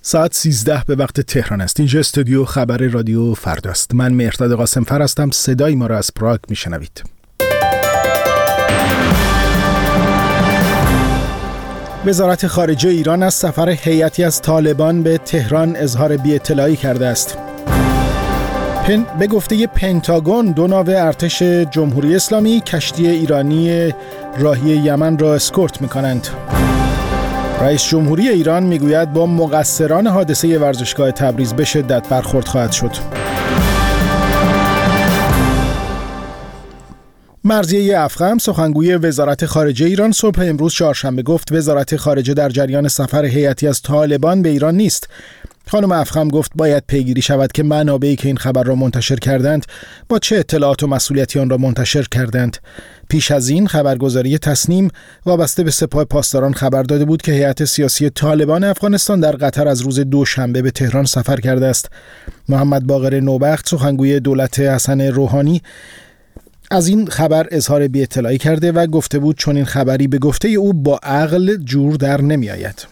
ساعت 13 به وقت تهران است. اینجا استودیو خبر رادیو فرداست. من مهرداد قاسمفر هستم. صدای ما را از پراگ میشنوید. وزارت خارجه ایران از سفر هیئتی از طالبان به تهران اظهار بی‌اطلاعی کرده است. به گفته پنتاگون 2 ناو ارتش جمهوری اسلامی کشتی ایرانی راهی یمن را اسکورت می‌کنند. رئیس جمهوری ایران میگوید با مقصران حادثه ورزشگاه تبریز به شدت برخورد خواهد شد. مرضیه افخم سخنگوی وزارت خارجه ایران صبح امروز چهارشنبه گفت وزارت خارجه در جریان سفر هیئتی از طالبان به ایران نیست. خانم افخم گفت باید پیگیری شود که منابعی که این خبر را منتشر کردند با چه اطلاعات و مسئولیتی آن را منتشر کردند. پیش از این خبرگزاری تسنیم وابسته به سپاه پاسداران خبر داده بود که هیئت سیاسی طالبان افغانستان در قطر از روز دوشنبه به تهران سفر کرده است. محمد باقر نوبخت سخنگوی دولت حسن روحانی از این خبر اظهار بی‌اطلاعی کرده و گفته بود چون این خبری به گفته او با عقل جور در نمی آید.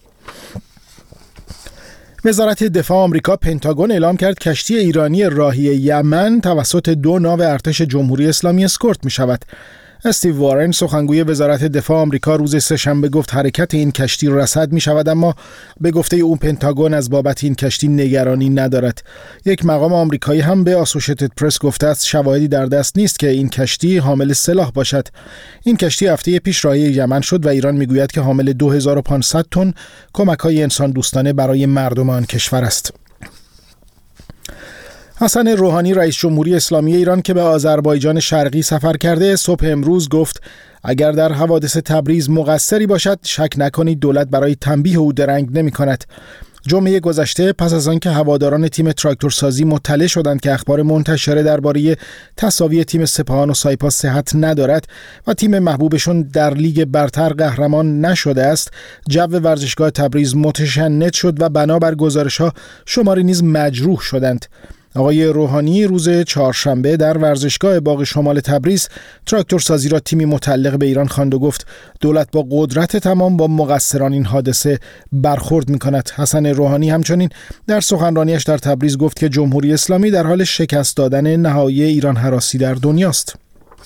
وزارت دفاع آمریکا پنتاگون اعلام کرد کشتی ایرانی راهی یمن توسط 2 ناو ارتش جمهوری اسلامی اسکورت می شود. استیو وارن سخنگوی وزارت دفاع آمریکا روز سه‌شنبه گفت حرکت این کشتی رصد می شود، اما به گفته او پنتاگون از بابت این کشتی نگرانی ندارد. یک مقام آمریکایی هم به آسوشیتد پرس گفته است شواهدی در دست نیست که این کشتی حامل سلاح باشد. این کشتی هفته پیش راهی یمن شد و ایران میگوید که حامل 2500 تن کمک‌های انسان دوستانه برای مردم آن کشور است. حسن روحانی رئیس جمهوری اسلامی ایران که به آذربایجان شرقی سفر کرده صبح امروز گفت اگر در حوادث تبریز مقصری باشد شک نکنید دولت برای تنبیه او درنگ نمی کند. جمعه گذشته پس از آنکه هواداران تیم تراکتورسازی مطلع شدند که اخبار منتشره درباره تساوی تیم سپاهان و سایپا صحت ندارد و تیم محبوبشون در لیگ برتر قهرمان نشده است، جو ورزشگاه تبریز متشنج شد و بنابر گزارش‌ها شماری نیز مجروح شدند. آقای روحانی روز چهارشنبه در ورزشگاه باغ شمال تبریز تراکتورسازی را تیمی متعلق به ایران خواند و گفت دولت با قدرت تمام با مقصران این حادثه برخورد می‌کند. حسن روحانی همچنین در سخنرانیش در تبریز گفت که جمهوری اسلامی در حال شکست دادن نهایی ایران هراسی در دنیاست.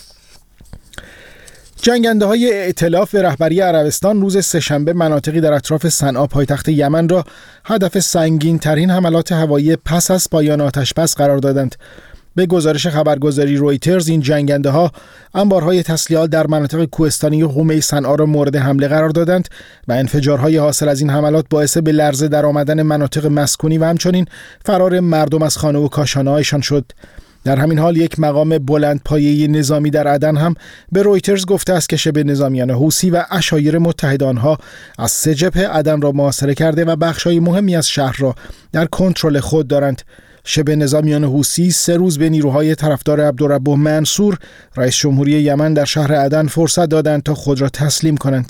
جنگنده‌های ائتلاف به رهبری عربستان روز سه‌شنبه مناطقی در اطراف صنعا پایتخت یمن را هدف سنگین‌ترین حملات هوایی پس از پایان آتش‌بس قرار دادند. به گزارش خبرگزاری رویترز این جنگنده‌ها انبارهای تسلیحات در مناطق کوهستانی حومه صنعا را مورد حمله قرار دادند و انفجارهای حاصل از این حملات باعث به لرزه درآمدن مناطق مسکونی و همچنین فرار مردم از خانه و کاشانه‌هایشان شد. در همین حال یک مقام بلندپایه نظامی در عدن هم به رویترز گفته است که شبه نظامیان حوثی و عشایر متحد آنها از 3 جبهه عدن را محاصره کرده و بخشای مهمی از شهر را در کنترل خود دارند. شبه نظامیان حوثی 3 روز به نیروهای طرفدار عبدالرب منصور رئیس جمهوری یمن در شهر عدن فرصت دادند تا خود را تسلیم کنند.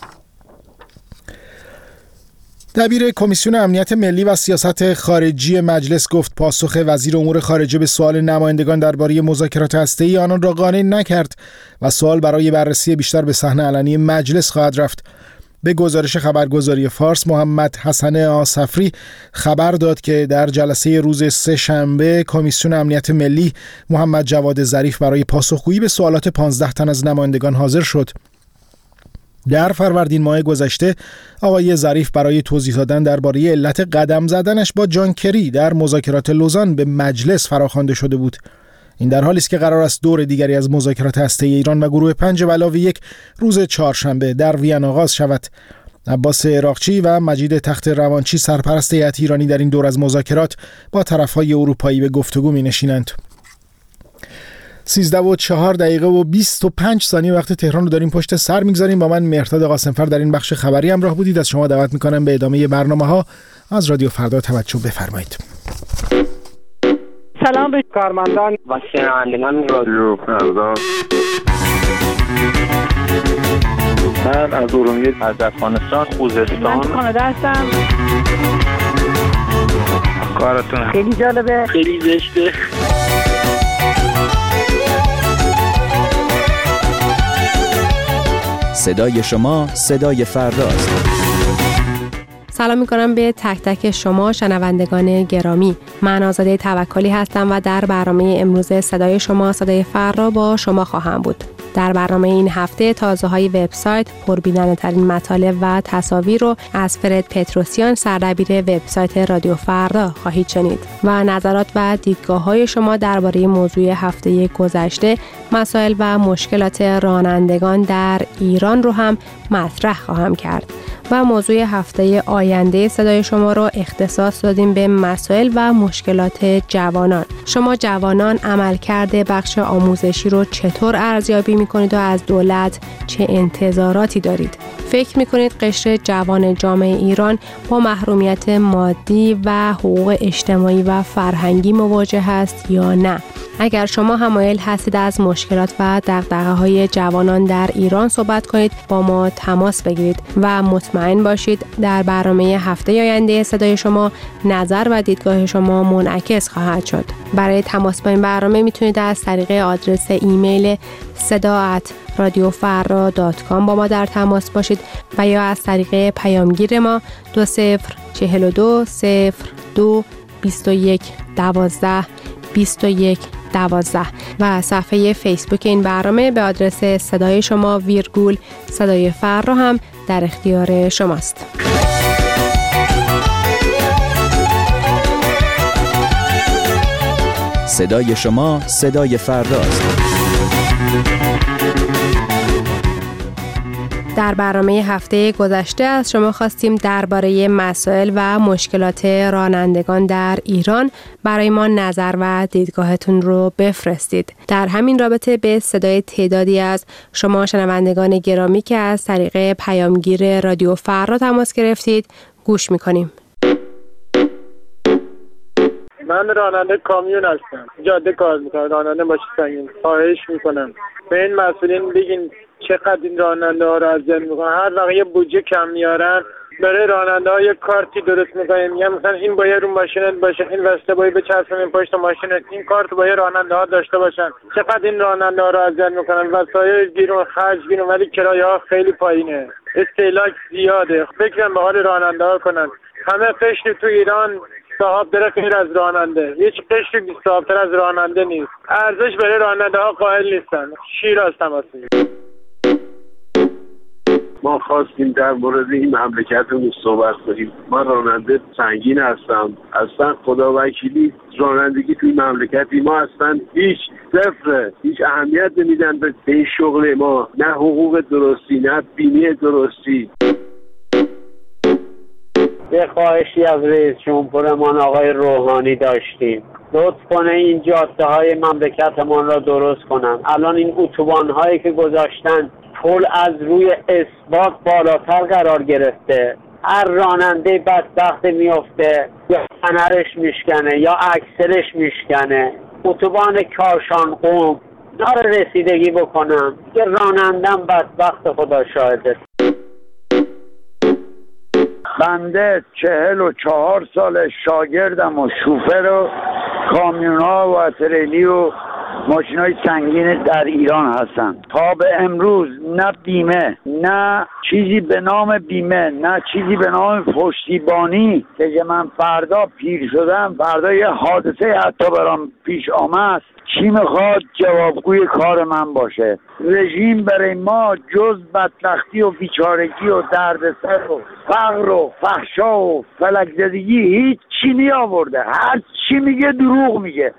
دبیر کمیسیون امنیت ملی و سیاست خارجی مجلس گفت پاسخ وزیر امور خارجه به سوال نمایندگان درباره مذاکرات هسته‌ای آنان را قانع نکرد و سوال برای بررسی بیشتر به صحنه علنی مجلس خواهد رفت. به گزارش خبرگزاری فارس محمد حسن آصفری خبر داد که در جلسه روز سه‌شنبه کمیسیون امنیت ملی محمد جواد ظریف برای پاسخگویی به سوالات 15 تن از نمایندگان حاضر شد. در فروردین ماه گذشته آقای ظریف برای توضیح دادن درباره علت قدم زدنش با جان کری در مذاکرات لوزان به مجلس فراخوانده شده بود. این در حالی است که قرار است دور دیگری از مذاکرات هسته‌ای ایران و گروه 5+1 روز چهارشنبه در وین آغاز شود. عباس عراقچی و مجید تخت روانچی سرپرست هیئت ایرانی در این دور از مذاکرات با طرف‌های اروپایی به گفتگو می‌نشینند. 13:04 و 25 ثانیه وقت تهران رو داریم پشت سر میگذاریم. با من مهرداد قاسمفر در این بخش خبری همراه بودید. از شما دعوت میکنم به ادامه برنامه‌ها از رادیو فردا توجه بفرمایید. سلام به کارمندان و شنوندگان رادیو فردا. من از ارومیه، از افغانستان، خوزستان. من کانادا هستم. کارتون خیلی جالبه، خیلی زشته. صدای شما صدای فرداست. سلام میکنم به تک تک شما شنوندگان گرامی. من آزاده توکلی هستم و در برنامه امروز صدای شما صدای فردا با شما خواهم بود. در برنامه این هفته تازه‌های وبسایت، پربیننده‌ترین مطالب و تصاویر رو از فرد پتروسیان سردبیر وبسایت رادیو فردا خواهید شنید و نظرات و دیدگاه‌های شما درباره موضوع هفته گذشته، مسائل و مشکلات رانندگان در ایران رو هم مطرح خواهم کرد. و موضوع هفته آینده صدای شما رو اختصاص دادیم به مسائل و مشکلات جوانان. شما جوانان عملکرد بخش آموزشی رو چطور ارزیابی می‌کنید و از دولت چه انتظاراتی دارید؟ فکر می‌کنید قشر جوان جامعه ایران با محرومیت مادی و حقوق اجتماعی و فرهنگی مواجه است یا نه؟ اگر شما هم مایل هستید از مشکلات و دغدغه‌های جوانان در ایران صحبت کنید، با ما تماس بگیرید و مطمئن باشید در برنامه هفته آینده صدای شما نظر و دیدگاه شما منعکس خواهد شد. برای تماس با این برنامه میتونید از طریق آدرس ایمیل sada@radiofarra.com با ما در تماس باشید و یا از طریق پیامگیر ما 2042 02 21 12 21 12 و صفحه فیسبوک این برنامه به آدرس صدای شما ویرگول صدای فردا هم در اختیار شماست. صدای شما صدای فرداست. در برنامه هفته گذشته از شما خواستیم درباره مسائل و مشکلات رانندگان در ایران برای ما نظر و دیدگاهتون رو بفرستید. در همین رابطه به صدای تعدادی از شما شنوندگان گرامی که از طریق پیامگیر رادیو فردا تماس گرفتید گوش میکنیم. من راننده کامیون هستم، جاده کار میکنم، راننده ماشین سنگین. خواهش میکنم به این مسئولین بگین چقدر این راننده ها رو اذیت میکنن. هر وقت یه بودجه کم میارن برای راننده ها یه کارتی درست میکنن، میگن مثلا این باید رو ماشینت باشه، این وسیله باید بچسبونیم پشت ماشینت، این کارت باید راننده ها داشته باشن. چقدر این راننده ها رو اذیت میکنن. وسایل گیرون، خرج گیرون، ولی کرایه ها خیلی پایینه، استهلاک زیاده. فکرم به حال راننده ها کنن. همه قشر تو ایران صاحب داره غیر از راننده، هیچ قشری صاحب‌تر از راننده نیست. ارزش برای راننده ها قائل نیستن. شیراز تماس میگیرم. ما خواستیم در مورد این مملکتمون صحبت کنیم. من راننده سنگین هستم. اصلا خدا وکیلی رانندگی توی مملکتی ما اصلا هیچ صفره، هیچ اهمیت نمیدن به این شغل ما، نه حقوق درستی نه بیمه درستی. یه خواهشی از رئیس جمهورمان آقای روحانی داشتیم، لطف کنه این جاده های مملکتمان را درست کنن. الان این اتوبان هایی که گذاشتن پل از روی اسباق بالاتر قرار گرفته. هر راننده بدبخت میفته یا فنرش میشکنه یا اکسلش میشکنه. اتوبان کاشان قم داره رسیدگی بکنم که رانندم بدبخت خدا شاهده. بنده 44 سال شاگردم و شوفر و کامیون‌ها و تریلی و ماشین‌های سنگین در ایران هستم. تا به امروز نه بیمه، نه چیزی به نام بیمه، نه چیزی به نام پشتیبانی که من فردا پیر شدم، فردا یه حادثه حتی برام پیش آمد، چی میخواد جوابگوی کار من باشه؟ رژیم برای ما جز بدبختی و بیچارگی و دردسر و فقر و فحشا و فلک‌زدگی هیچ چی نیاورده. هر چی میگه دروغ میگه.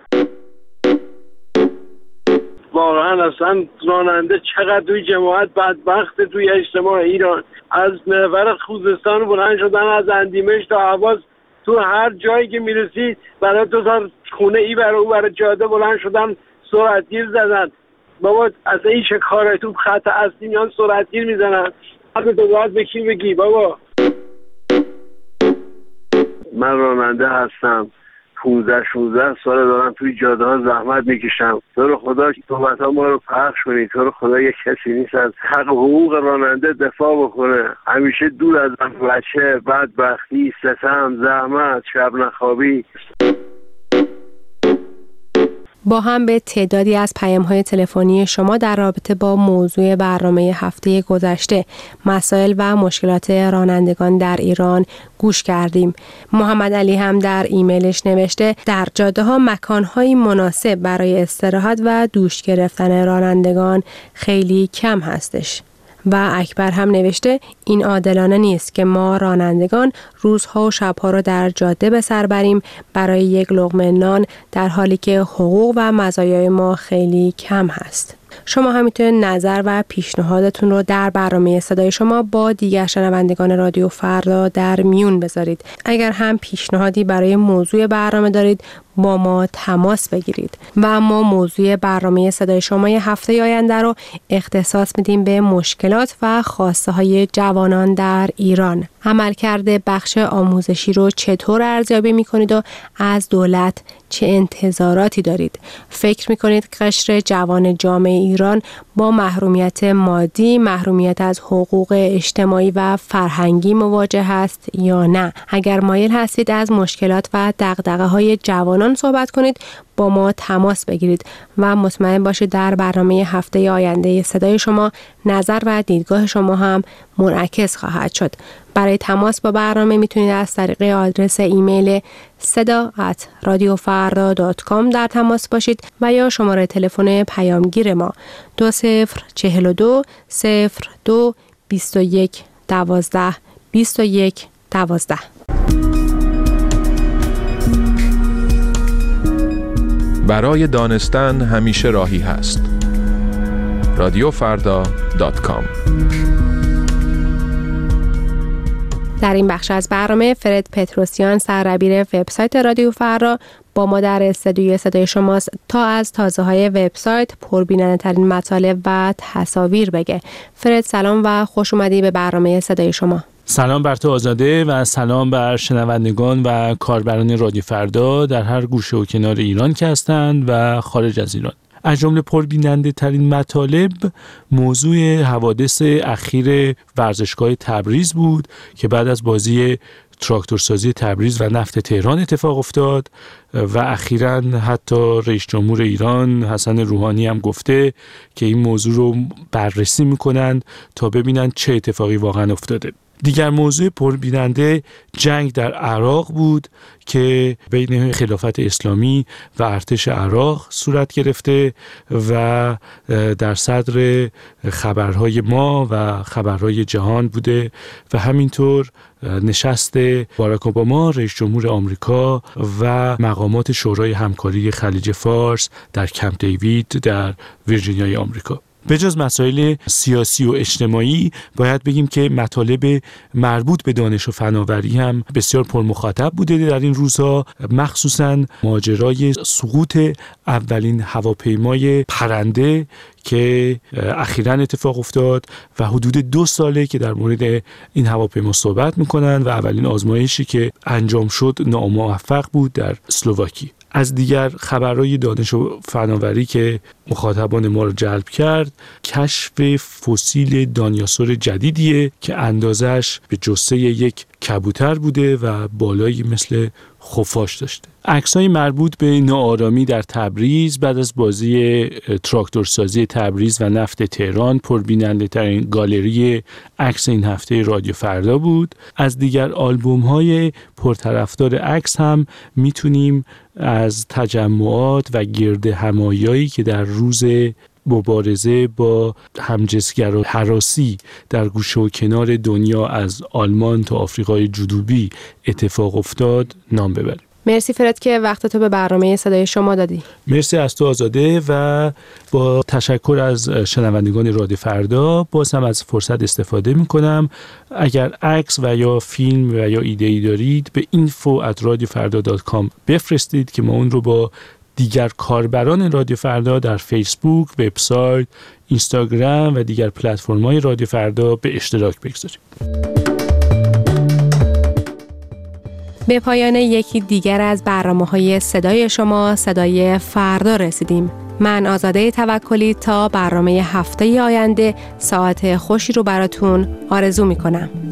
واقعا اصلا راننده چقدر توی جماعت بدبخت توی اجتماع ایران. از محور خوزستان بلند شدن، از اندیمش تا حواس، تو هر جایی که میرسی برای 2 تا خونه ای برای اون برای جاده بلند شدن، سرعتگیر زدن. بابا اصلا این چه کاره؟ تو خط اصلی میان سرعتگیر میزنن. حتی تو باید به کی بگی بابا؟ من راننده هستم، 15-16 سال دارم توی جاده ها زحمت میکشم. تو رو خدا صحبت ها ما رو پخش کنید. تو رو خدا یک کسی نیست از حق حقوق راننده دفاع بکنه. همیشه دور از بچه، بدبختی، ستم، زحمت، شب نخوابی. با هم به تعدادی از پیام‌های تلفنی شما در رابطه با موضوع برنامه هفته گذشته، مسائل و مشکلات رانندگان در ایران گوش کردیم. محمد علی هم در ایمیلش نوشته در جاده‌ها مکان‌های مناسب برای استراحت و دوش گرفتن رانندگان خیلی کم هستش. و اکبر هم نوشته این عادلانه نیست که ما رانندگان روزها و شبها را در جاده به سر بریم برای یک لقمه نان، در حالی که حقوق و مزایای ما خیلی کم هست. شما هم میتونید نظر و پیشنهادتون رو در برنامه صدای شما با دیگر شنوندگان رادیو فردا در میون بذارید. اگر هم پیشنهادی برای موضوع برنامه دارید با ما تماس بگیرید. و ما موضوع برنامه صدای شما هفته آینده رو اختصاص میدیم به مشکلات و خواسته های جوانان در ایران. عملکرد بخش آموزشی رو چطور ارزیابی میکنید و از دولت چه انتظاراتی دارید؟ فکر میکنید قشر جوان جامعه ایران با محرومیت مادی، محرومیت از حقوق اجتماعی و فرهنگی مواجه است یا نه؟ اگر مایل هستید از مشکلات و دغدغه‌های جوانان صحبت کنید با ما تماس بگیرید و مطمئن باشید در برنامه هفته آینده صدای شما نظر و دیدگاه شما هم منعکس خواهد شد. برای تماس با برنامه میتونید از طریق آدرس ایمیل seda@radiofarda.com در تماس باشید و یا شماره تلفن پیامگیر ما 2042 02 21 12 21 12. برای دانستن همیشه راهی هست. radiofarda.com. در این بخش از برنامه فرد پتروسیان سردبیر وبسایت رادیو فردا با ما در استودیوی صدای شماست تا از تازه‌های وبسایت، پربیننده‌ترین مطالب و تصاویر بگه. فرد سلام و خوش اومدی به برنامه صدای شما. سلام بر تو آزاده و سلام بر شنوندگان و کاربران رادیو فردا در هر گوشه و کنار ایران که هستند و خارج از ایران. از جمله پربیننده ترین مطالب موضوع حوادث اخیر ورزشگاه تبریز بود که بعد از بازی تراکتورسازی تبریز و نفت تهران اتفاق افتاد و اخیراً حتی رئیس جمهور ایران حسن روحانی هم گفته که این موضوع رو بررسی میکنند تا ببینند چه اتفاقی واقعا افتاده. دیگر موضوع پربیننده جنگ در عراق بود که بین خلافت اسلامی و ارتش عراق صورت گرفته و در صدر خبرهای ما و خبرهای جهان بوده و همینطور نشست باراک اوباما رئیس جمهور آمریکا و مقامات شورای همکاری خلیج فارس در کمپ دیوید در ویرجینیای آمریکا. به جز مسائل سیاسی و اجتماعی باید بگیم که مطالب مربوط به دانش و فناوری هم بسیار پرمخاطب بوده در این روزها، مخصوصاً ماجرای سقوط اولین هواپیمای پرنده که اخیراً اتفاق افتاد و حدود 2 ساله که در مورد این هواپیما صحبت میکنن و اولین آزمایشی که انجام شد ناموفق بود در اسلواکی. از دیگر خبرهای دانش و فناوری که مخاطبان ما رو جلب کرد، کشف فسیل دانیاسور جدیدیه که اندازش به جثه یک کبوتر بوده و بالایی مثل خفاش داشته. عکس‌های مربوط به ناآرامی در تبریز بعد از بازی تراکتورسازی تبریز و نفت تهران پربیننده ترین گالری عکس این هفته رادیو فردا بود. از دیگر آلبوم‌های پرطرفدار عکس هم میتونیم از تجمعات و گرد همایایی که در روز مبارزه با همجنسگرا هراسی در گوشه و کنار دنیا از آلمان تا آفریقای جنوبی اتفاق افتاد نام ببریم. مرسی فرد که وقتتو به برنامه صدای شما دادی. مرسی از تو آزاده و با تشکر از شنوندگان رادیو فردا باز هم از فرصت استفاده میکنم. اگر عکس و یا فیلم و یا ایده‌ای دارید به info@radiofarda.com بفرستید که ما اون رو با دیگر کاربران رادیو فردا در فیسبوک، وبسایت، اینستاگرام و دیگر پلتفرم‌های رادیو فردا به اشتراک بگذاریم. به پایان یکی دیگر از برنامه‌های صدای شما، صدای فردا رسیدیم. من آزاده توکلی تا برنامه هفته آینده ساعت خوشی رو براتون آرزو می‌کنم.